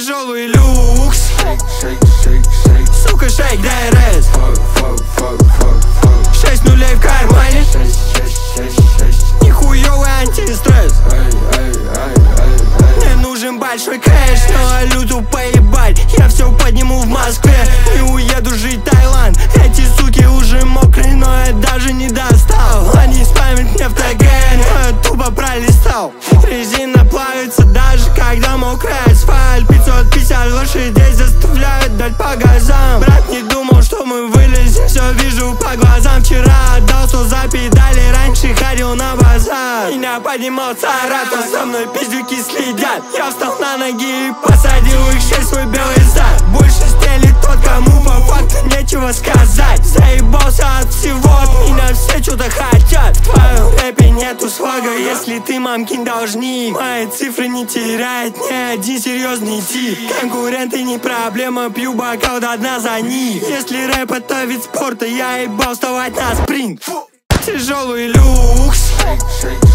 Тяжелый люкс. Сука, шейк, ДРС. 6 нулей в кармане. Нихуёвый антистресс. Мне нужен большой кэш, но валюту поебать. Я все подниму в Москве и уеду жить в Таиланд. Эти суки уже мокрые, но я даже не достал. Они спамят мне в ТГ, но я тупо пролистал. Резина плавится даже когда мокрый асфальт. 550 лошадей заставляют дать по газам. Брат не думал, что мы вылезем, все вижу по глазам. Вчера отдал 100 за педали, раньше ходил на базар. Меня поднимал Саратов, со мной пиздюки следят. Я встал на ноги и посадил их 6 свой белый зад. Больше стелит тот, кому по факту нечего сказать. Заебался от всего, от меня все что-то хотят. В твоем рэпе нету слога, если ты мамкин должник. Мои цифры не теряет ни один серьезный тип. Конкуренты не проблема, пью бокал до дна за них. Если рэп это вид спорта, я ебал вставать на спринт. Тяжелый люкс.